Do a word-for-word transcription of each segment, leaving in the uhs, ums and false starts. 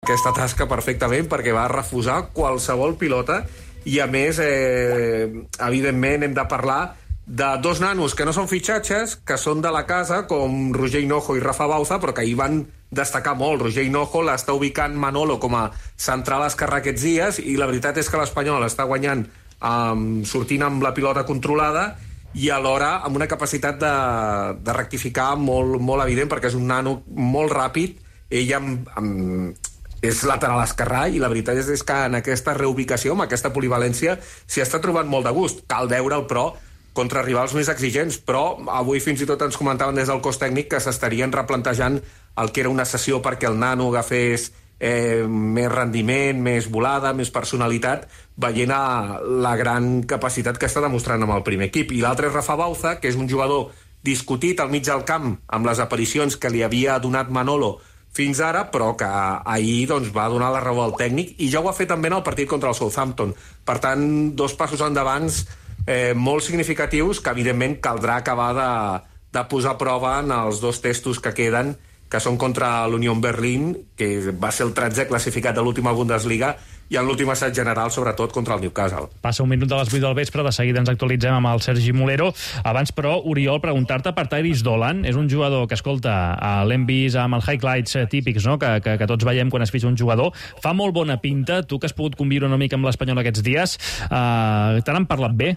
aquesta tasca perfectament perquè va refusar qualsevol pilota i, a més, eh, evidentment hem de parlar de dos nanos que no són fitxatges, que són de la casa, com Roger Hinojo i Rafa Bauza, però que hi van destacar molt. Roger Hinojo l'està ubicant Manolo com a central esquerrà aquests dies i la veritat és que l'Espanyol està guanyant um, sortint amb la pilota controlada i alhora amb una capacitat de, de rectificar molt, molt evident, perquè és un nano molt ràpid. Ell amb, amb, és lateral esquerrà i la veritat és, és que en aquesta reubicació, amb aquesta polivalència, s'hi està trobant molt de gust. Cal veure'l, però, contra rivals més exigents, però avui fins i tot ens comentaven des del cos tècnic que s'estarien replantejant el que era una sessió perquè el nano agafés eh, més rendiment, més volada, més personalitat, veient la gran capacitat que està demostrant amb el primer equip. I l'altre és Rafa Bauza, que és un jugador discutit al mig del camp amb les aparicions que li havia donat Manolo fins ara, però que ahir doncs, va donar la raó al tècnic i ja ho ha fet també en el partit contra el Southampton. Per tant, dos passos endavant Eh, molt significatius que evidentment caldrà acabar de, de posar a prova en els dos testos que queden, que són contra l'Union Berlín, que va ser el tretzè classificat de l'última Bundesliga, i en l'últim assaig general, sobretot, contra el Newcastle. Passa un minut de les vuit del vespre, de seguida ens actualitzem amb el Sergi Molero. Abans, però, Oriol, preguntar-te per Tyrese Dolan. És un jugador que, escolta, l'hem vist amb els highlights típics, no?, que, que, que tots veiem quan es fitxa un jugador. Fa molt bona pinta. Tu, que has pogut conviure una mica amb l'Espanyol aquests dies, eh, te n'han parlat bé?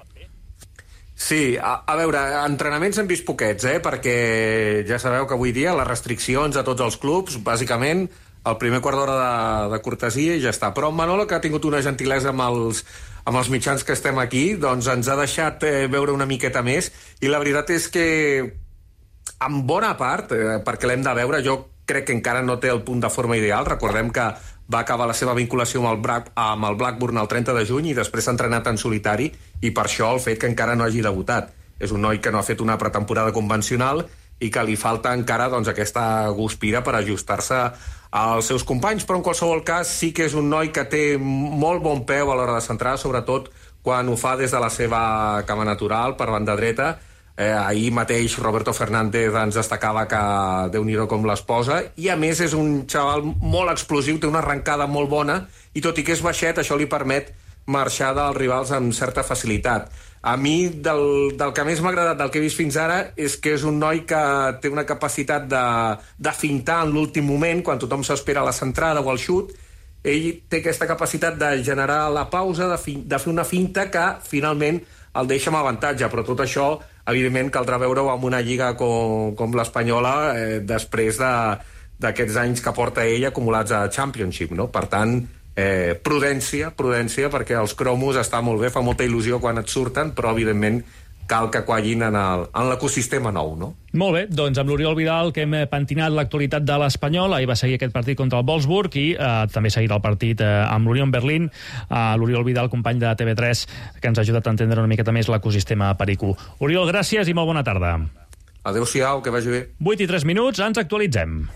Sí, a, a veure, entrenaments hem vist poquets, eh? Perquè ja sabeu que avui dia les restriccions a tots els clubs, bàsicament, el primer quart d'hora de, de cortesia i ja està. Però en Manolo, que ha tingut una gentilesa amb els, amb els mitjans que estem aquí, doncs ens ha deixat eh, veure una miqueta més, i la veritat és que, en bona part, eh, perquè l'hem de veure, jo crec que encara no té el punt de forma ideal. Recordem que va acabar la seva vinculació amb el, Black, amb el Blackburn el trenta de juny i després s'ha entrenat en solitari, i per això el fet que encara no hagi debutat. És un noi que no ha fet una pretemporada convencional i que li falta encara doncs, aquesta guspira per ajustar-se als seus companys, però en qualsevol cas sí que és un noi que té molt bon peu a l'hora de centrar, sobretot quan ho fa des de la seva cama natural per banda dreta. Eh, ahir mateix Roberto Fernández ens destacava que Déu-n'hi-do com les posa, i a més és un xaval molt explosiu, té una arrencada molt bona i tot i que és baixet això li permet marxar dels rivals amb certa facilitat. A mi del, del que més m'ha agradat del que he vist fins ara és que és un noi que té una capacitat de, de fintar en l'últim moment, quan tothom s'espera la centrada o el xut. Ell té aquesta capacitat de generar la pausa, de, fi, de fer una finta que finalment el deixa amb avantatge, però tot això evidentment caldrà veure-ho amb una lliga com, com l'Espanyola eh, després d'aquests de, anys que porta ell acumulats a Championship, no? Per tant, eh, prudència, prudència, perquè els cromos està molt bé, fa molta il·lusió quan et surten, però evidentment cal que quallin en l'ecosistema nou, no? Molt bé, doncs amb l'Oriol Vidal, que hem pentinat l'actualitat de l'Espanyol. Ahir va seguir aquest partit contra el Wolfsburg i eh, també seguirà el partit eh, amb l'Union Berlín. Eh, L'Oriol Vidal, company de T V tres, que ens ha ajudat a entendre una miqueta més l'ecosistema pericú. Oriol, gràcies i molt bona tarda. Adéu-siau, que vagi bé. vuit i tres minuts, ens actualitzem.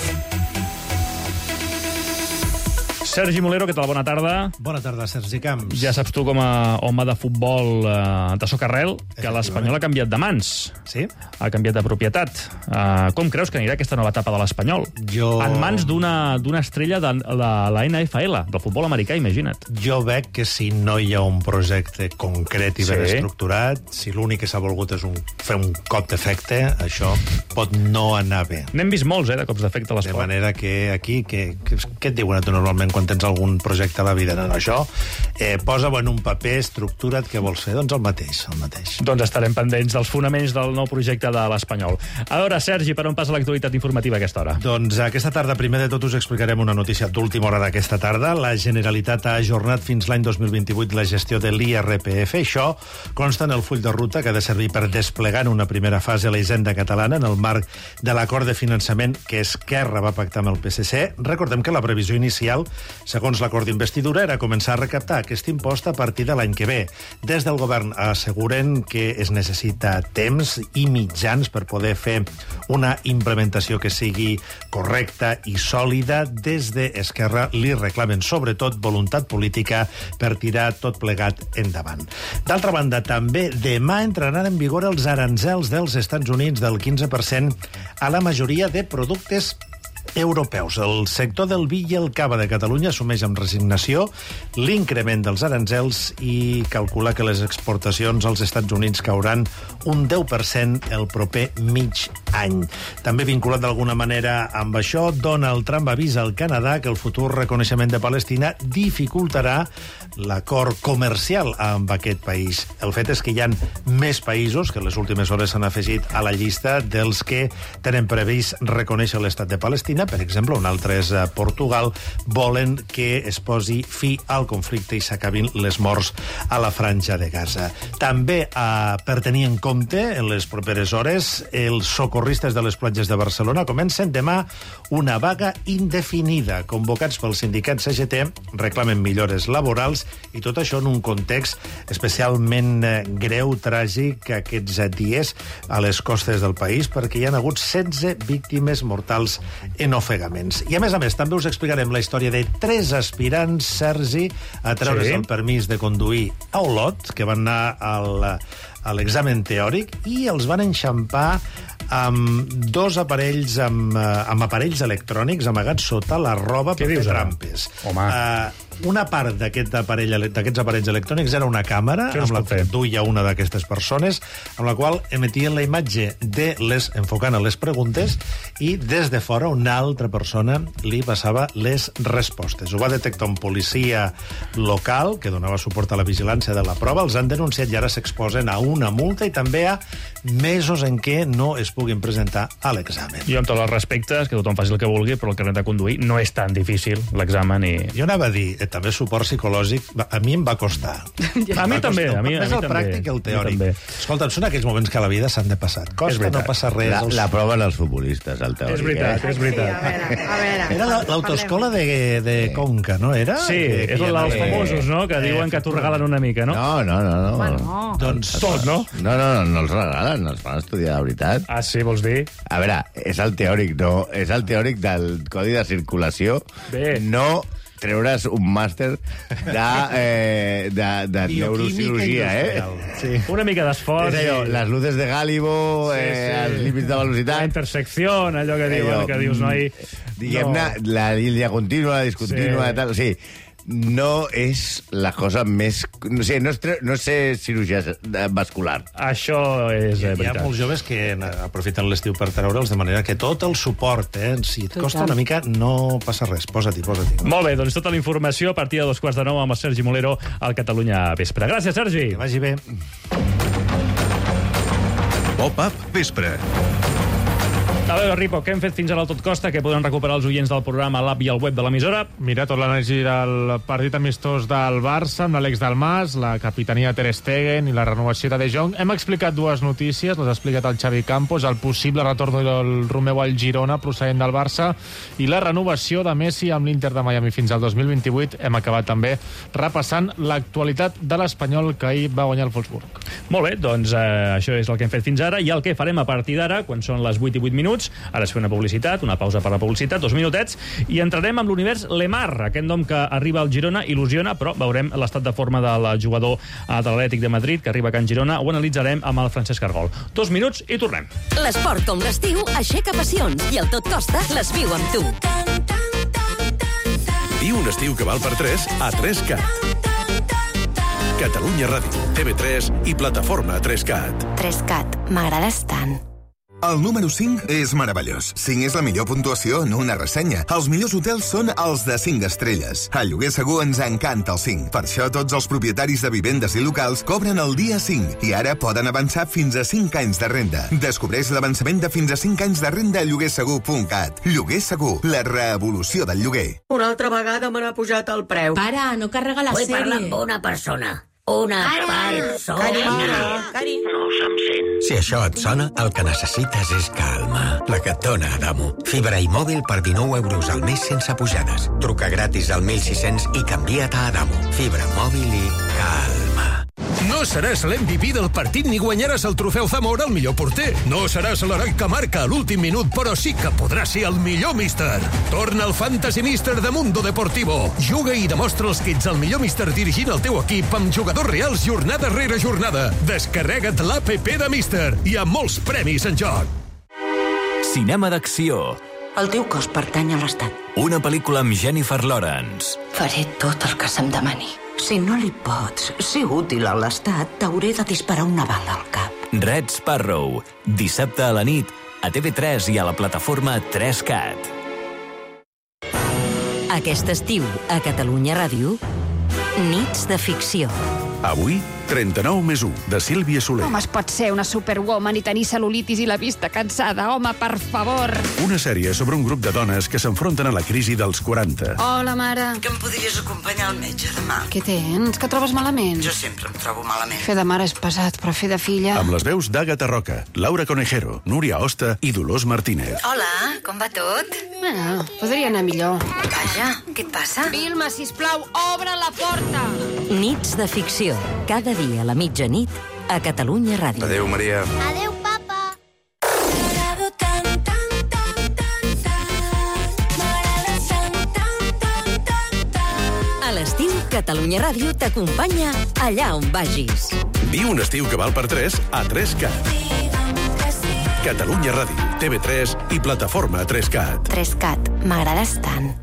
Sergi Molero, què tal? Bona tarda. Bona tarda, Sergi Camps. Ja saps tu, com a home de futbol eh, de socarrel, que l'Espanyol ha canviat de mans. Sí? Ha canviat de propietat. Eh, com creus que anirà aquesta nova etapa de l'Espanyol? Jo... En mans d'una estrella de la, la N F L, del futbol americà, imagina't. Jo veig que si no hi ha un projecte concret i ben sí. estructurat, si l'únic que s'ha volgut és un, fer un cop d'efecte, això pot no anar bé. N'hem vist molts, eh, de cops d'efecte a l'esport. De manera que aquí, que, que, què et diuen a tu normalment quan tens algun projecte a la vida? No, no, això eh, posa-ho en un paper, estructura't, què vols fer? Doncs el mateix, el mateix. Doncs estarem pendents dels fonaments del nou projecte de l'Espanyol. A veure, Sergi, per on passa l'actualitat informativa a aquesta hora? Doncs aquesta tarda, primer de tot, us explicarem una notícia d'última hora d'aquesta tarda. La Generalitat ha ajornat fins l'any dos mil vint-i-vuit la gestió de l'I R P F. Això consta en el full de ruta que ha de servir per desplegar en una primera fase la hisenda catalana en el marc de l'acord de finançament que Esquerra va pactar amb el P S C. Recordem que la previsió inicial, segons l'acord d'investidura, era començar a recaptar aquest impost a partir de l'any que ve. Des del govern asseguren que es necessita temps i mitjans per poder fer una implementació que sigui correcta i sòlida. Des d'Esquerra li reclamen sobretot voluntat política per tirar tot plegat endavant. D'altra banda, també demà entraran en vigor els aranzels dels Estats Units del quinze per cent a la majoria de productes europeus. El sector del vi i el cava de Catalunya assumeix amb resignació l'increment dels aranzels i calcula que les exportacions als Estats Units cauran un deu per cent el proper mig any. També vinculat d'alguna manera amb això, Donald Trump avisa al Canadà que el futur reconeixement de Palestina dificultarà l'acord comercial amb aquest país. El fet és que hi ha més països que en les últimes hores s'han afegit a la llista dels que tenen previst reconèixer l'estat de Palestina. Per exemple, un altre és Portugal. Volen que es posi fi al conflicte i s'acabin les morts a la franja de Gaza. També, eh, per tenir en compte, en les properes hores, els socorristes de les platges de Barcelona comencen demà una vaga indefinida. Convocats pel sindicat C G T, reclamen millores laborals i tot això en un context especialment greu, tràgic, aquests dies a les costes del país, perquè hi ha hagut setze víctimes mortals en ofegaments. I, a més a més, també us explicarem la història de tres aspirants, Sergi, a treure's sí. el permís de conduir a Olot, que van anar al, a l'examen teòric i els van enxampar amb dos aparells, amb, amb aparells electrònics amagats sota la roba per fer trampes. Home. Uh, una part d'aquest aparell, d'aquests aparells electrònics era una càmera amb la que duia una d'aquestes persones, amb la qual emetien la imatge de les, enfocant a les preguntes, i des de fora una altra persona li passava les respostes. Ho va detectar un policia local que donava suport a la vigilància de la prova, els han denunciat i ara s'exposen a una multa i també a mesos en què no es puguin presentar a l'examen. Jo, amb tots els respectes, que tothom faci el que vulgui, però el carnet de conduir no és tan difícil, l'examen. I... Jo anava a dir, també suport psicològic, a mi em va costar. A mi també, a mi, a mi Més el també. pràctic que el teòric. Escolta, són aquells moments que a la vida s'han de passar. Costa no passa res. La, els... la proven els futbolistes, el teòric. És veritat, eh? és veritat. Sí, a veure, a veure. Era l'autoescola de, de Conca, no era? Sí, que, és el dels eh, famosos, no?, que diuen que t'ho regalen una mica, no? No, no, no. no. Home, no. Doncs Tot, no? No, no, no, no els regalen, els fan estudiar de veritat. Ah, sí, vols dir? A veure, és el teòric, no, és el teòric del codi de circulació. Bé. No treure's un màster de, eh, de, de neurocirurgia, eh? Sí. Una mica d'esforç. És allò, i- les luces de Gálibo, Sí, eh, sí. els límits de La velocitat... intersecció, allò que diuen, Allò, que dius, noi... Diguem-ne, no. la línia contínua, la discontínua, Sí. tal... O sigui, no és la cosa més... No sé, no és, tre- no és ser cirurgia vascular. Això és Hi eh, ha veritat. molts joves que aprofiten l'estiu per treure'ls, de manera que tot el suport, eh, si et costa Total. una mica, no passa res. Posa-t'hi, posa-t'hi. Molt bé, doncs tota la informació a partir de dos quarts de nou amb el Sergi Molero al Catalunya Vespre. Gràcies, Sergi. Que vagi bé. Pop-up Vespre. A veure, Ripo, què hem fet fins ara al Tot Costa, que poden recuperar els oients del programa a l'app i al web de l'emissora? Mira, tot l'anàlisi del partit amistós del Barça amb l'Àlex Dalmas, la capitania Ter Stegen i la renovació de De Jong. Hem explicat dues notícies, les ha explicat el Xavi Campos, el possible retorn del Romeu al Girona procedent del Barça i la renovació de Messi amb l'Inter de Miami fins al dos mil vint-i-vuit. Hem acabat també repassant l'actualitat de l'Espanyol que ahir va guanyar el Wolfsburg. Molt bé, doncs eh, això és el que hem fet fins ara i el que farem a partir d'ara, quan són les vuit i vuit minuts. Ara es fa una publicitat, una pausa per la publicitat, dos minutets, i entrarem amb l'univers Lemar, aquest nom que arriba al Girona, il·lusiona, però veurem l'estat de forma del jugador de l'Atlètic de Madrid, que arriba a Can Girona, ho analitzarem amb el Francesc Argol. Dos minuts i tornem. L'esport com l'estiu aixeca passions i el Tot Costa les viu amb tu. Viu un estiu que val per tres a tres cat. Catalunya Ràdio, T V tres i plataforma tres cat. tres cat, m'agrades tant. El número cinc és meravellós. cinc és la millor puntuació en una ressenya. Els millors hotels són els de cinc estrelles. A Lloguer Segur ens encanta el cinc. Per això tots els propietaris de vivendes i locals cobren el dia cinc i ara poden avançar fins a cinc anys de renda. Descobreix l'avançament de fins a cinc anys de renda a lloguer segur punt cat. Lloguer Segur, la revolució del lloguer. Una altra vegada me n'ha pujat el preu. Para, no carrega la Vull sèrie. parlar amb una persona. Una persona. Carinyo, carinyo. No se'm sent. Si això et sona, el que necessites és calma. La que et dona Adamo. Fibra i mòbil per dinou euros al mes sense pujades. Truca gratis al mil sis-cents i canvia't a Adamo. Fibra, mòbil i calma. No seràs l'M V P del partit ni guanyaràs el trofeu Zamora al millor porter. No seràs l'heroi que marca a l'últim minut, però sí que podràs ser el millor míster. Torna al Fantasy Míster de Mundo Deportivo. Juga i demostra'ls que ets el millor míster dirigint el teu equip amb jugadors reals jornada rere jornada. Descarrega't l'A P P de Míster. Hi ha molts premis en joc. Cinema d'acció. El teu cos pertany a l'Estat. Una pel·lícula amb Jennifer Lawrence. Faré tot el que se'm demani. Si no li pots ser útil a l'Estat, t'hauré de disparar una bala al cap. Red Sparrow. Dissabte a la nit, a T V tres i a la plataforma tres cat. Aquest estiu, a Catalunya Ràdio, Nits de ficció. Avui, trenta-nou més u, de Sílvia Soler. Com es pot ser una superwoman i tenir cel·lulitis i la vista cansada? Home, per favor! Una sèrie sobre un grup de dones que s'enfronten a la crisi dels quaranta. Hola, mare. Que em podries acompanyar al metge demà? Què tens? Que trobes malament? Jo sempre em trobo malament. Fer de mare és pesat, però fer de filla... Amb les veus d'Àgata Roca, Laura Conejero, Núria Hosta i Dolors Martínez. Hola, com va tot? Bueno, podria anar millor. Vaja, què et passa? Vilma, sisplau, obre la porta! Nits de ficció. Cada dia a la mitjanit a Catalunya Ràdio. Adéu, Maria. Adéu, papa. A l'estiu, Catalunya Ràdio t'acompanya allà on vagis. Viu un estiu que val per tres a tres cat. Catalunya Ràdio, T V tres i plataforma tres cat. tres cat, m'agrades tant.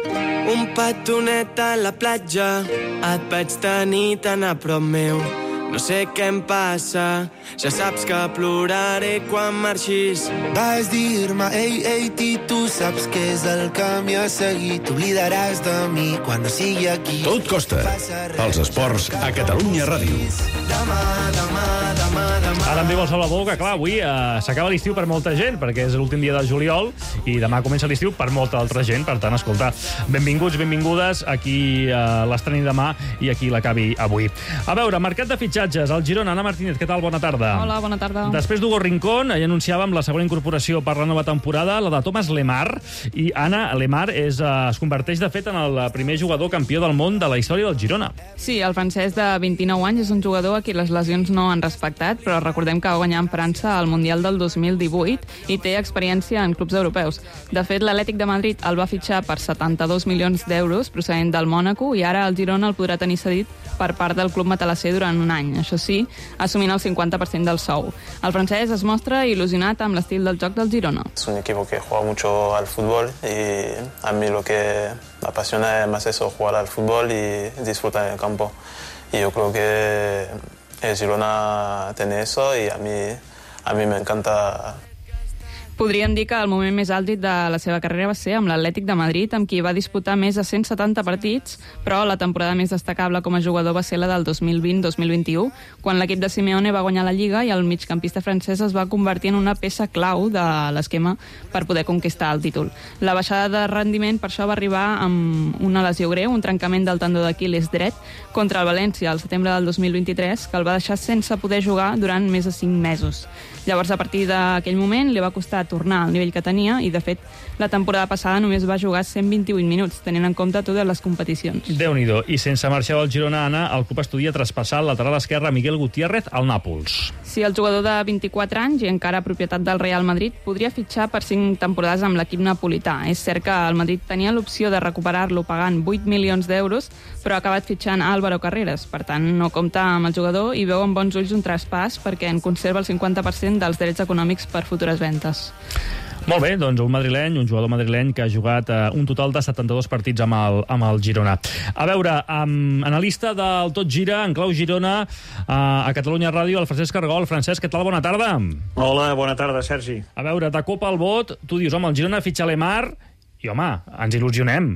Un petonet a la platja, et vaig tenir tan a prop meu. No sé què em passa, ja saps que ploraré quan marxis. Vas dir-me, ei, ei, ti, tu saps què és el camí a seguir. T'oblidaràs de mi quan no sigui aquí. Tot costa. Els esports a Catalunya Ràdio. Demà, demà, demà, demà. Ara em diu el Sol a boca, clar, avui eh, s'acaba l'estiu per molta gent, perquè és l'últim dia de juliol, i demà comença l'estiu per molta altra gent. Per tant, escolta, benvinguts, benvingudes, aquí eh, l'estreni demà i aquí l'acabi avui. A veure, mercat de fitxatges, el Girona. Anna Martínez, què tal? Bona tarda. Hola, bona tarda. Després d'Hugo Rincón, ja anunciàvem la segona incorporació per la nova temporada, la de Thomas Lemar, i Anna, Lemar és, eh, es converteix, de fet, en el primer jugador campió del món de la història del Girona. Sí, el francès de vint-i-nou anys és un jugador a qui les lesions no han respectat, però recordem que va guanyar en França el Mundial del dos mil divuit i té experiència en clubs europeus. De fet, l'Atlètic de Madrid el va fitxar per setanta-dos milions d'euros procedent del Mònaco i ara el Girona el podrà tenir cedit per part del club matalasser durant un any, això sí, assumint el cinquanta per cent del sou. El francès es mostra il·lusionat amb l'estil del joc del Girona. Es un equipo que juega mucho al fútbol y a mí lo que me apasiona es más eso, jugar al fútbol y disfrutar en el campo. Y yo creo que el Girona tiene eso y a mí, a mí me encanta. Podríem dir que el moment més àlgid de la seva carrera va ser amb l'Atlètic de Madrid, amb qui va disputar més de cent setanta partits, però la temporada més destacable com a jugador va ser la del dos mil vint dos mil vint-i-u, quan l'equip de Simeone va guanyar la Lliga i el migcampista francès es va convertir en una peça clau de l'esquema per poder conquistar el títol. La baixada de rendiment per això va arribar amb una lesió greu, un trencament del tendó d'Aquil·les dret, contra el València al setembre del dos mil vint-i-tres, que el va deixar sense poder jugar durant més de cinc mesos. Llavors, a partir d'aquell moment, li va costar tornar al nivell que tenia i, de fet, la temporada passada només va jugar cent vint-i-vuit minuts, tenint en compte totes les competicions. Déu-n'hi-do. I sense marxar del Girona, Anna, el club estudia traspassar el lateral esquerre Miguel Gutiérrez al Nàpols. Sí, el jugador de vint-i-quatre anys i encara propietat del Real Madrid podria fitxar per cinc temporades amb l'equip napolità. És cert que el Madrid tenia l'opció de recuperar-lo pagant vuit milions d'euros, però ha acabat fitxant Álvaro Carreras. Per tant, no compta amb el jugador i veu amb bons ulls un traspàs perquè en conserva el cinquanta per cent dels drets econòmics per futures ventes. Molt bé, doncs un madrileny, un jugador madrileny que ha jugat eh, un total de setanta-dos partits amb el, amb el Girona. A veure, um, analista del Tot Gira, en clau Girona, uh, a Catalunya Ràdio, el Francesc Cargol. Francesc, què tal? Bona tarda. Hola, bona tarda, Sergi. A veure, de cop al vot, tu dius, home, el Girona fitxa Lemar, i home, ens il·lusionem.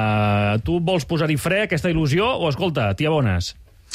Uh, tu vols posar-hi fre a aquesta il·lusió o, escolta, t'hi abones?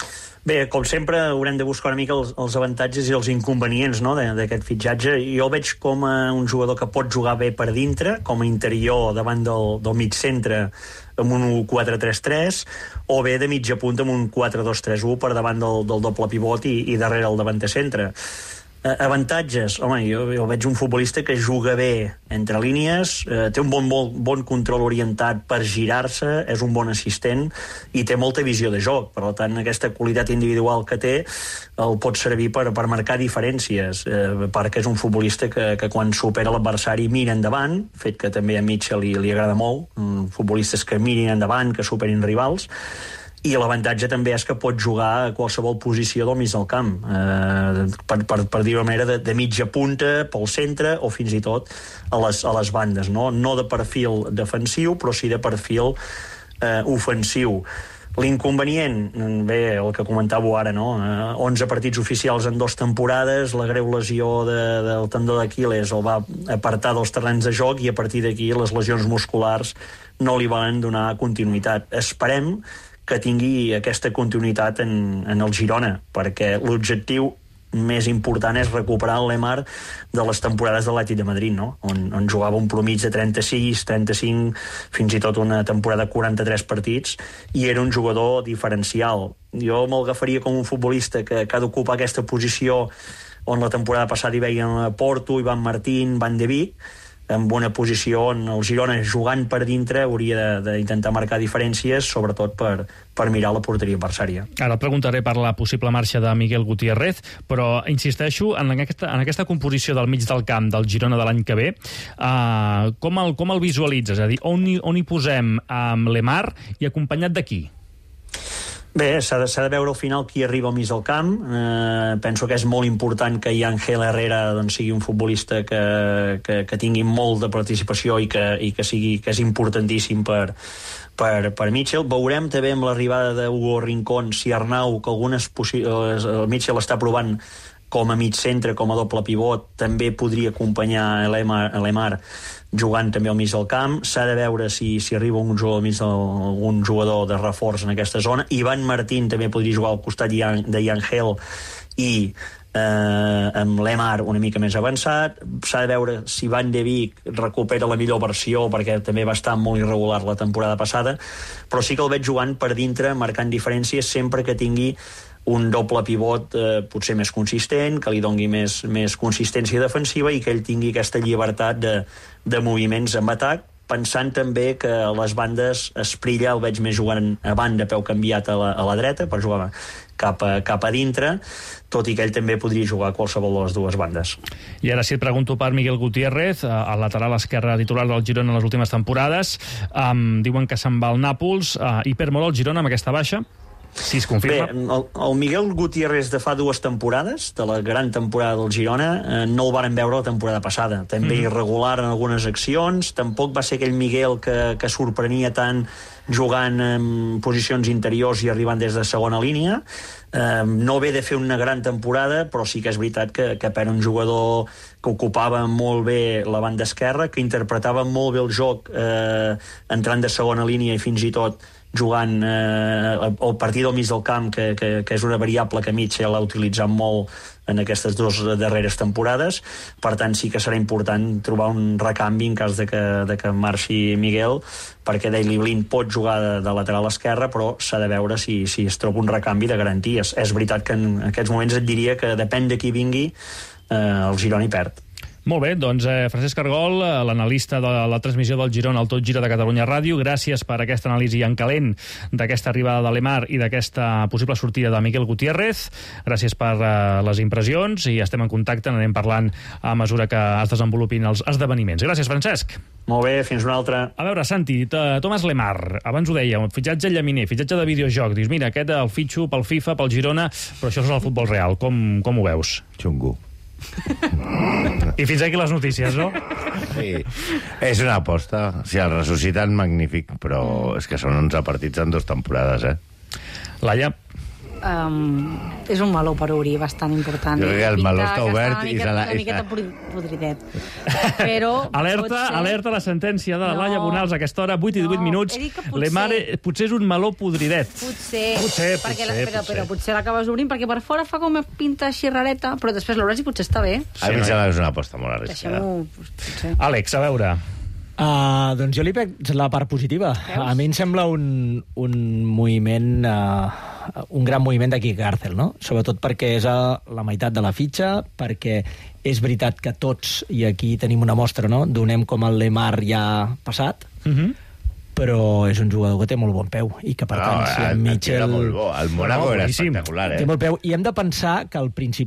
Bé, com sempre, haurem de buscar una mica els, els avantatges i els inconvenients, no?, d'aquest fitxatge. Jo el veig com a un jugador que pot jugar bé per dintre, com a interior davant del, del mig centre amb un u quatre tres tres, o bé de mitja punta amb un quatre dos tres u per davant del, del doble pivot i, i darrere el davanter centre. Eh, avantatges, home, jo, jo veig un futbolista que juga bé entre línies, eh, té un bon, bon, bon control orientat per girar-se, és un bon assistent i té molta visió de joc. Per tant, aquesta qualitat individual que té el pot servir per, per marcar diferències, eh, perquè és un futbolista que, que quan supera l'adversari mira endavant, fet que també a Mitchell li, li agrada molt, um, futbolistes que mirin endavant, que superin rivals, i l'avantatge també és que pot jugar a qualsevol posició del mig del camp, eh, per, per, per dir-ho manera, de, de mitja punta, pel centre, o fins i tot a les, a les bandes, no? No de perfil defensiu, però sí de perfil eh, ofensiu. L'inconvenient, bé, el que comentàveu ara, no? Eh, onze partits oficials en dues temporades, la greu lesió de, del tendó d'Aquil·les el va apartar dels terrenys de joc i a partir d'aquí les lesions musculars no li van donar continuïtat. Esperem que tingui aquesta continuïtat en, en el Girona, perquè l'objectiu més important és recuperar el Lemar de les temporades de l'Atlètic de Madrid, no? on, on jugava un promig de trenta-sis, trenta-cinc, fins i tot una temporada de quaranta-tres partits, i era un jugador diferencial. Jo me'l agafaria com un futbolista que, que ha d'ocupar aquesta posició on la temporada passada hi veien Porto, Ivan Martín, Van de Beek, en bona posició on el Girona, jugant per dintre, hauria d'intentar marcar diferències, sobretot per, per mirar la porteria adversària. Ara et preguntaré per la possible marxa de Miguel Gutiérrez, però insisteixo en aquesta, en aquesta composició del mig del camp del Girona de l'any que ve. Uh, com, el, com el visualitzes? És a dir, on hi, on hi posem amb Lemar i acompanyat de qui? Bé, s'ha de, s'ha de veure al final qui arriba al mig del camp. Eh, penso que és molt important que Ángel Herrera doncs, sigui un futbolista que, que, que tingui molt de participació i que, i que, sigui, que és importantíssim per, per, per Mitchell. Veurem també amb l'arribada d'Hugo Rincón si Arnau, que algunes possibles, el Mitchell està provant com a mig centre, com a doble pivot, també podria acompanyar Lemar, Lemar jugant també al mig del camp. S'ha de veure si, si arriba un jugador, mig del, un jugador de reforç en aquesta zona. Ivan Martín també podria jugar al costat de Ángel i eh, amb Lemar una mica més avançat. S'ha de veure si Van de Beek recupera la millor versió, perquè també va estar molt irregular la temporada passada, però sí que el veig jugant per dintre, marcant diferències sempre que tingui un doble pivot eh, potser més consistent, que li dongui més, més consistència defensiva i que ell tingui aquesta llibertat de, de moviments en atac, pensant també que a les bandes Esprilla el veig més jugant a banda, peu canviat a la, a la dreta, per jugar cap a, cap a dintre, tot i que ell també podria jugar a qualsevol de les dues bandes. I ara sí et pregunto per Miguel Gutiérrez, el lateral esquerre titular del Girona en les últimes temporades. Um, diuen que se'n va al Nàpols. Uh, i perd molt el Girona amb aquesta baixa? Si es confirma. Bé, el, el Miguel Gutiérrez de fa dues temporades, de la gran temporada del Girona, eh, no el varen veure la temporada passada. També mm. irregular en algunes accions, tampoc va ser aquell Miguel que, que sorprenia tant jugant en posicions interiors i arribant des de segona línia. Eh, no ve de fer una gran temporada, però sí que és veritat que, que per un jugador que ocupava molt bé la banda esquerra, que interpretava molt bé el joc eh, entrant de segona línia i fins i tot jugant eh, el partit del mig del camp, que, que, que és una variable que Mitchell ha utilitzat molt en aquestes dues darreres temporades. Per tant, sí que serà important trobar un recanvi en cas de que, de que marxi Miguel, perquè Daley Blind pot jugar de, de lateral esquerre, però s'ha de veure si, si es troba un recanvi de garanties. És veritat que en aquests moments et diria que depèn de qui vingui, eh, el Girona hi perd. Molt bé, doncs eh, Francesc Cargol, l'analista de la transmissió del Girona al Tot Gira de Catalunya Ràdio, gràcies per aquesta anàlisi en calent d'aquesta arribada de Lemar i d'aquesta possible sortida de Miguel Gutiérrez. Gràcies per eh, les impressions i estem en contacte, anem parlant a mesura que es desenvolupin els esdeveniments. Gràcies, Francesc. Molt bé, fins una altra. A veure, Santi, Thomas Lemar, abans ho deia, fitxatge llaminer, fitxatge de videojoc. Dius, mira, aquest el fitxo pel FIFA, pel Girona, però això és el futbol real. Com, com ho veus? Xungo. I fins aquí les notícies, no? Sí, és una aposta. Si el ressusciten, magnífic, però és que són onze partits en dues temporades, eh? Laia? Um, és un meló per obrir bastant important. Jo crec que el meló està obert i se la... una miqueta podridet. Però alerta, ser... alerta a la sentència de la no, Laia Bonals a aquesta hora, vuit i divuit no, minuts. potser... Lemar potser és un meló podridet. Potser, potser, perquè potser, la, però, potser. però potser l'acabes obrint, perquè per fora fa com pinta així rareta, però després l'obres i potser està bé. A mi em sembla que és una aposta molt arriscada. Deixem-ho... Àlex, a veure... Uh, doncs jo li veig la part positiva. Veus? A mi em sembla un, un moviment, uh, un gran moviment d'aquí Gàrcel, no? Sobretot perquè és a la meitat de la fitxa, perquè és veritat que tots, i aquí tenim una mostra, no?, donem com el Lemar ja passat, uh -huh. però és un jugador que té molt bon peu i que per no, tant si el, el Mitchell... El, molt bo. el Mónaco no, era boníssim. espectacular, eh? Té molt peu i hem de pensar que el Principat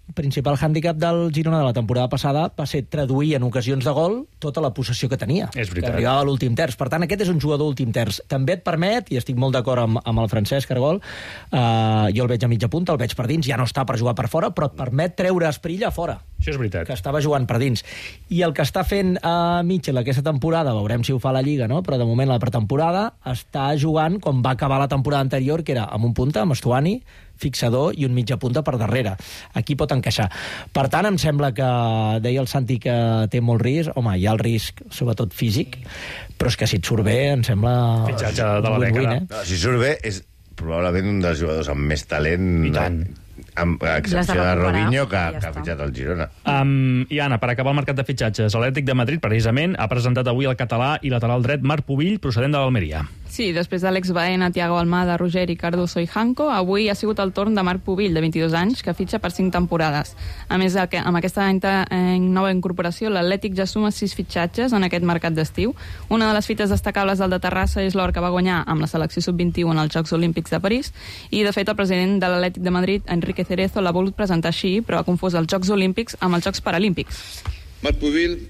principal hàndicap del Girona de la temporada passada va ser traduir en ocasions de gol tota la possessió que tenia. És veritat. Que arribava a l'últim terç. Per tant, aquest és un jugador últim terç. També et permet, i estic molt d'acord amb, amb el Francesc Argol, eh, jo el veig a mitja punta, el veig per dins, ja no està per jugar per fora, però et permet treure Esprilla a fora. Això és veritat. Que estava jugant per dins. I el que està fent a Mitchell aquesta temporada, veurem si ho fa a la Lliga, no? Però de moment la pretemporada està jugant com va acabar la temporada anterior, que era amb un punta, amb Estuani, fixador i un mitja punta per darrere. Aquí pot encaixar. Per tant, em sembla que deia el Santi que té molt risc. Home, hi ha el risc, sobretot físic, però és que si et surt bé, em sembla... Fitxatge de la dècada. Eh? No, si surt bé, és probablement un dels jugadors amb més talent... I tant. Amb excepció de Robinho, que, que ha fitxat el Girona. Um, I Anna, per acabar el mercat de fitxatges, l'Atlètic de Madrid, precisament, ha presentat avui el català i lateral dret Marc Pubill, procedent de l'Almeria. Sí, després d'Àlex Baena, Thiago Almada, Rogeri, Cardoso i Janko, avui ha sigut el torn de Marc Pubill, de vint-i-dos anys, que fitxa per cinc temporades. A més, amb aquesta nova incorporació, l'Atlètic ja suma sis fitxatges en aquest mercat d'estiu. Una de les fites destacables del de Terrassa és l'or que va guanyar amb la selecció sub vint-i-u en els Jocs Olímpics de París, i, de fet, el president de l'Atlètic de Madrid, Enrique Cerezo, l'ha volgut presentar així, però ha confós els Jocs Olímpics amb els Jocs Paralímpics. Marc Pubill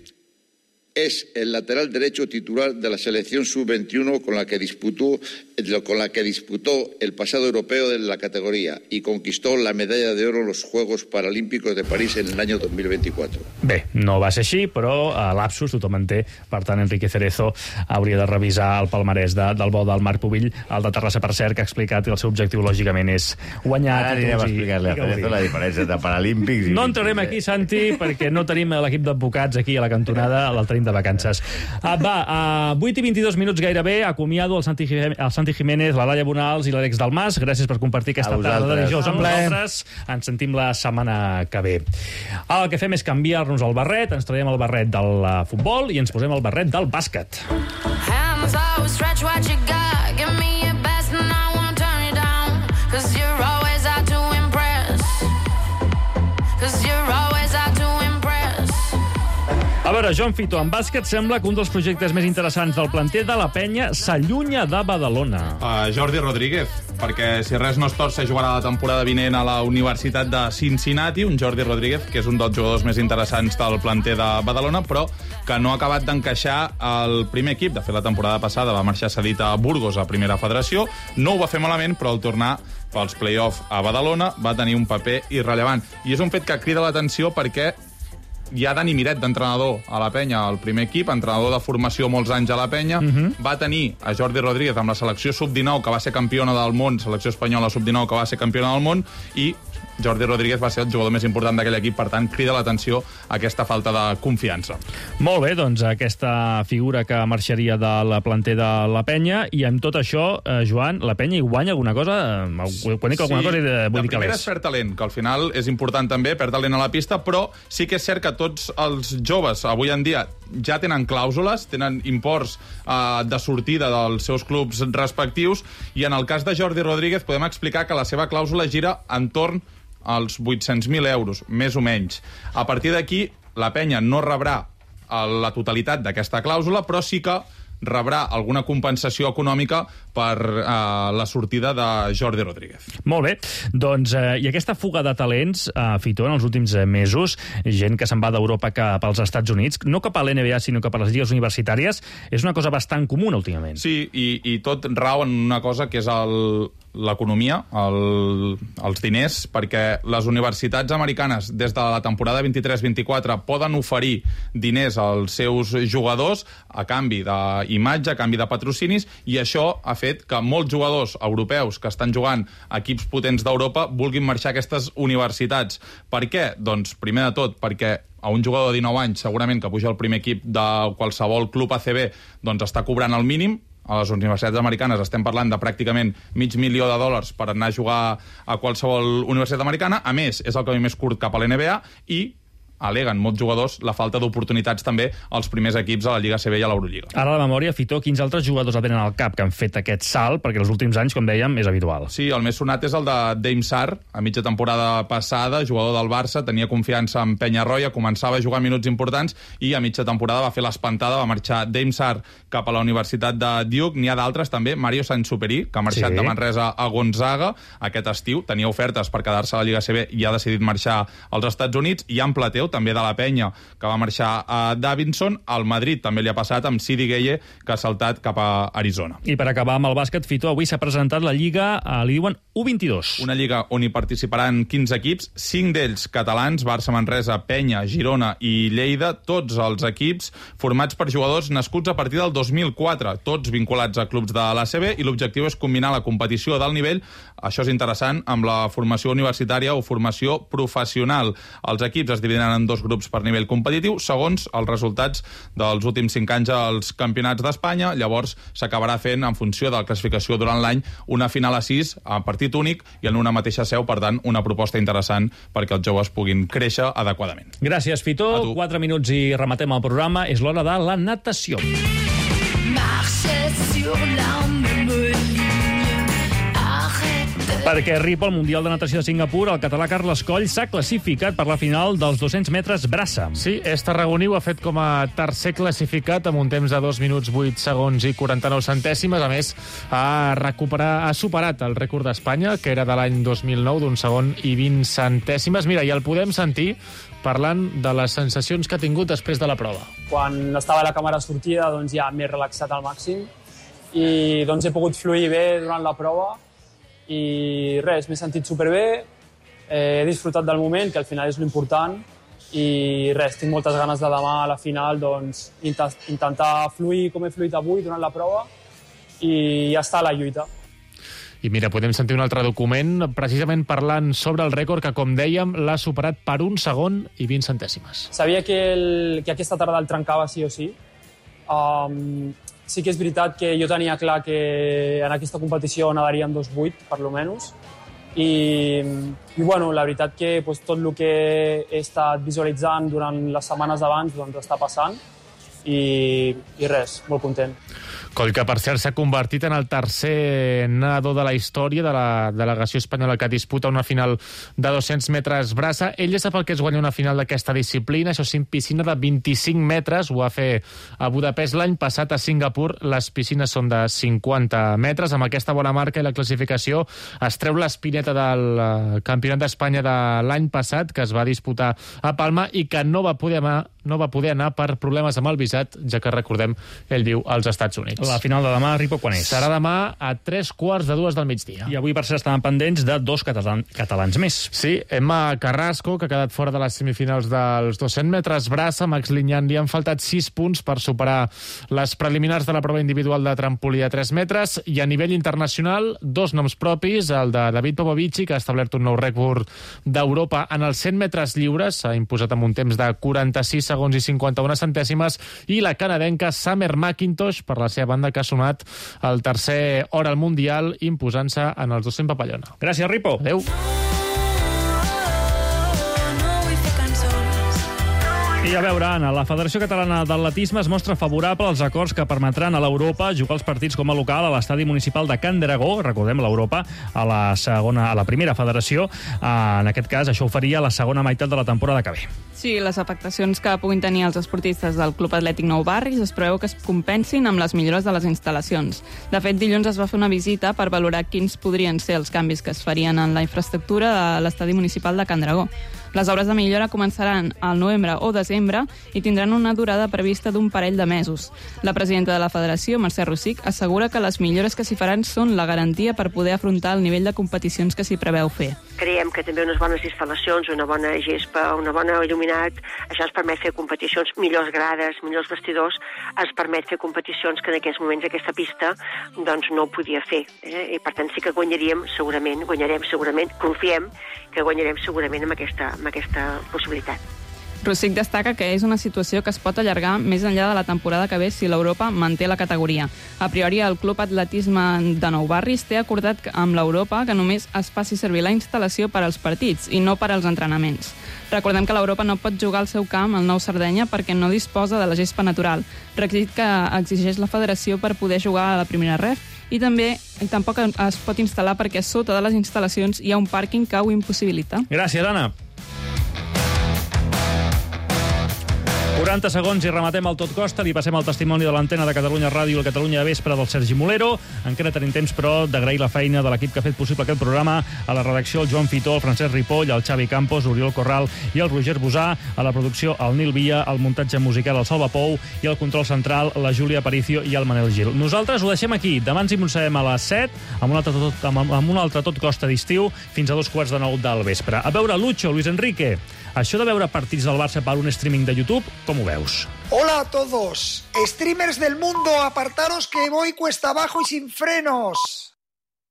es el lateral derecho titular de la selección sub veintiuno con la que disputó con la que disputó el pasado europeo de la categoría y conquistó la medalla de oro en los Juegos Paralímpicos de París en el año dos mil veinticuatro. Bé, no va ser així, però a lapsus tothom en té. Per tant, Enrique Cerezo hauria de revisar el palmarès de, del bo del Marc Pubill. El de Terrassa, per cert, que ha explicat que el seu objectiu, lògicament, és guanyar... Ara anirem a explicar-li a Cerezo la diferència de Paralímpics... No entrarem aquí, Santi, perquè no tenim l'equip d'advocats aquí a la cantonada, el tenim de vacances. Uh, va, a vuit i vint-i-dos minuts gairebé, acomiado el Santi, el Santi Jiménez, la Laia Bonals i l'Àlex Dalmas. Gràcies per compartir aquesta tarda de dijous amb nosaltres. Ens sentim la setmana que ve. Ara el que fem és canviar-nos el barret, ens traiem el barret del futbol i ens posem el barret del bàsquet. Hands up, stretch what you got, give me your best and I won't turn you down, cause you're always out to impress, cause you're always out to impress. A veure, Joan Fito, en bàsquet sembla que un dels projectes més interessants del planter de la Penya s'allunya de Badalona. Uh, Jordi Rodríguez, perquè si res no es torça jugarà la temporada vinent a la Universitat de Cincinnati, un Jordi Rodríguez que és un dels jugadors més interessants del planter de Badalona, però que no ha acabat d'encaixar al primer equip. De fet, la temporada passada va marxar cedit a Burgos, a Primera Federació. No ho va fer malament, però al tornar pels play-off a Badalona va tenir un paper irrellevant. I és un fet que crida l'atenció perquè hi ha Dani Miret d'entrenador a la Penya, al primer equip, entrenador de formació molts anys a la Penya. Uh-huh. Va tenir a Jordi Rodríguez amb la selecció sub dinou, que va ser campiona del món, selecció espanyola sub dinou, que va ser campiona del món, i Jordi Rodríguez va ser el jugador més important d'aquell equip, per tant, crida l'atenció aquesta falta de confiança. Molt bé, doncs aquesta figura que marxaria de la planter de la Penya, i amb tot això, eh, Joan, la Penya hi guanya alguna cosa? Quan dic alguna sí, cosa, vull dir que l'és. És perd talent, que al final és important també, perd talent a la pista, però sí que és cert que tots els joves avui en dia ja tenen clàusules, tenen imports eh, de sortida dels seus clubs respectius, i en el cas de Jordi Rodríguez podem explicar que la seva clàusula gira entorn als vuit-cents mil euros, més o menys. A partir d'aquí, la Penya no rebrà la totalitat d'aquesta clàusula, però sí que rebrà alguna compensació econòmica per eh, la sortida de Jordi Rodríguez. Molt bé. Doncs, eh, i aquesta fuga de talents, eh, Fito, en els últims mesos, gent que se'n va d'Europa cap als Estats Units, no cap a l'N B A, sinó cap a les lligues universitàries, és una cosa bastant comuna últimament. Sí, i, i tot rau en una cosa que és el... l'economia, el, els diners, perquè les universitats americanes des de la temporada vint-i-tres vint-i-quatre poden oferir diners als seus jugadors a canvi d'imatge, a canvi de patrocinis, i això ha fet que molts jugadors europeus que estan jugant a equips potents d'Europa vulguin marxar a aquestes universitats. Per què? Doncs, primer de tot, perquè a un jugador de dinou anys, segurament que puja al primer equip de qualsevol club A C B, doncs està cobrant el mínim. A les universitats americanes estem parlant de pràcticament mig milió de dòlars per anar a jugar a qualsevol universitat americana. A més, és el camí més curt cap a l'N B A, i aleguen molts jugadors la falta d'oportunitats també als primers equips a la Lliga A C B i a l'Eurolliga. Ara de memòria, Fitó, quins altres jugadors el tenen al cap que han fet aquest salt, perquè els últims anys, com dèiem, és habitual. Sí, el més sonat és el de Dame Sarr, a mitja temporada passada, jugador del Barça, tenia confiança en Peñarroya, començava a jugar minuts importants i a mitja temporada va fer l'espantada, va marxar Dame Sarr cap a la Universitat de Duke. N'hi ha d'altres també, Mario Sainz-Superi, que ha marxat sí. de Manresa a Gonzaga aquest estiu, tenia ofertes per quedar-se a la Lliga A C B i ha decidit marxar als Estats Units. Jan Plateu, també de la Penya, que va marxar a Davidson. Al Madrid també li ha passat amb Sidi Gueye, que ha saltat cap a Arizona. I per acabar amb el bàsquet, Fito, avui s'ha presentat la Lliga, eh, li diuen U vint-i-dos. Una lliga on hi participaran quinze equips, cinc d'ells catalans, Barça, Manresa, Penya, Girona i Lleida, tots els equips formats per jugadors nascuts a partir del dos mil quatre, tots vinculats a clubs de l'A C B, i l'objectiu és combinar la competició d'alt nivell, això és interessant, amb la formació universitària o formació professional. Els equips es dividiran en dos grups per nivell competitiu, segons els resultats dels últims cinc anys als campionats d'Espanya. Llavors s'acabarà fent, en funció de la classificació durant l'any, una final a sis, a partit únic i en una mateixa seu, per tant, una proposta interessant perquè els joves puguin créixer adequadament. Gràcies, Fito. Quatre minuts i rematem el programa. És l'hora de la natació. Perquè Ripo, al Mundial de Natació de Singapur, el català Carles Coll s'ha classificat per la final dels dos-cents metres braça. Sí, és tarragoní, ho ha fet com a tercer classificat amb un temps de dos minuts vuit segons i quaranta-nou centèsimes. A més, ha, recuperat, ha superat el rècord d'Espanya, que era de l'any dos mil nou, d'un segon i vint centèsimes. Mira, i el podem sentir parlant de les sensacions que ha tingut després de la prova. Quan estava la càmera sortida, doncs ja m'he relaxat al màxim i doncs he pogut fluir bé durant la prova i res, m'he sentit superbé, he disfrutat del moment, que al final és l'important, i res, tinc moltes ganes de demà a la final doncs, intentar fluir com he fluït avui durant la prova i ja està a la lluita. I mira, podem sentir un altre document precisament parlant sobre el rècord que, com dèiem, l'ha superat per un segon i vint centèsimes. Sabia que, el, que aquesta tarda el trencava sí o sí. Um, sí que és veritat que jo tenia clar que en aquesta competició nadaria en dos vuit, per lo menys. I, i bueno, la veritat que pues, tot el que he estat visualitzant durant les setmanes abans doncs, està passant i, i res, molt content. Coll, que per cert s'ha convertit en el tercer nedador de la història de la delegació espanyola que disputa una final de dos-cents metres braça. Ell ja sap el que és guanyar una final d'aquesta disciplina, això sí, en piscina de vint-i-cinc metres, ho va fer a Budapest l'any passat. A Singapur les piscines són de cinquanta metres. Amb aquesta bona marca i la classificació es treu l'espineta del Campionat d'Espanya de l'any passat, que es va disputar a Palma i que no va poder anar, no va poder anar per problemes amb el visat, ja que, recordem, ell viu als Estats Units. La final de demà, Ripo, quan és? Serà demà a tres quarts de dues del migdia. I avui, per ser, estaven pendents de dos catalans, catalans més. Sí, Emma Carrasco, que ha quedat fora de les semifinals dels dos-cents metres braça. Max Linyan li han faltat sis punts per superar les preliminars de la prova individual de trampolí a tres metres. I a nivell internacional, dos noms propis, el de David Popovici, que ha establert un nou rècord d'Europa en els cent metres lliures, s'ha imposat amb un temps de quaranta-sis segons i cinquanta-una centèsimes, i la canadenca Summer McIntosh, per la seva banda, que ha sonat el tercer or al Mundial, imposant-se en els dos-cents papallona. Gràcies, Ripo. Adéu. I a veure, Anna, la Federació Catalana d'Atletisme es mostra favorable als acords que permetran a l'Europa jugar els partits com a local a l'estadi municipal de Can Dragó, recordem l'Europa, a la segona, a la primera federació. En aquest cas, això ho faria la segona meitat de la temporada que ve. Sí, les afectacions que puguin tenir els esportistes del Club Atlètic Nou Barris es preveu que es compensin amb les millores de les instal·lacions. De fet, dilluns es va fer una visita per valorar quins podrien ser els canvis que es farien en la infraestructura de l'estadi municipal de Can Dragó. Les obres de millora començaran al novembre o desembre i tindran una durada prevista d'un parell de mesos. La presidenta de la federació, Mercè Rossic, assegura que les millores que s'hi faran són la garantia per poder afrontar el nivell de competicions que s'hi preveu fer. Creiem que també unes bones instal·lacions, una bona gespa, una bona il·luminat, això ens permet fer competicions, millors grades, millors vestidors, ens permet fer competicions que en aquests moments aquesta pista doncs no ho podia fer. Eh? I per tant sí que guanyaríem segurament, guanyarem segurament, confiem que guanyarem segurament amb aquesta, amb aquesta possibilitat. Rosic destaca que és una situació que es pot allargar més enllà de la temporada que ve si l'Europa manté la categoria. A priori, el Club Atletisme de Nou Barris té acordat amb l'Europa que només es faci servir la instal·lació per als partits i no per als entrenaments. Recordem que l'Europa no pot jugar al seu camp, al Nou Sardenya, perquè no disposa de la gespa natural, requisit que exigeix la federació per poder jugar a la primera ref, i també i tampoc es pot instal·lar perquè sota de les instal·lacions hi ha un pàrquing que ho impossibilita. Gràcies, Anna. quaranta segons i rematem el Tot Costa. Li passem el testimoni de l'antena de Catalunya Ràdio i el Catalunya Vespre del Sergi Molero. Encara tenim temps, però, d'agrair la feina de l'equip que ha fet possible aquest programa. A la redacció, el Joan Fitó, el Francesc Ripoll, el Xavi Campos, Oriol Corral i el Roger Busà. A la producció, el Nil Via, el muntatge musical, el Salva Pou, i el control central, la Júlia Aparicio i el Manel Gil. Nosaltres ho deixem aquí. Demà ens hi mossem a les set amb un altre tot, amb, amb un altre tot Costa d'estiu fins a dos quarts de nou del vespre. A veure Lucho, Luis Enrique. Això de veure partits del Barça per un streaming de YouTube, com ho veus? Hola a todos, streamers del mundo, apartaros que voy cuesta abajo y sin frenos.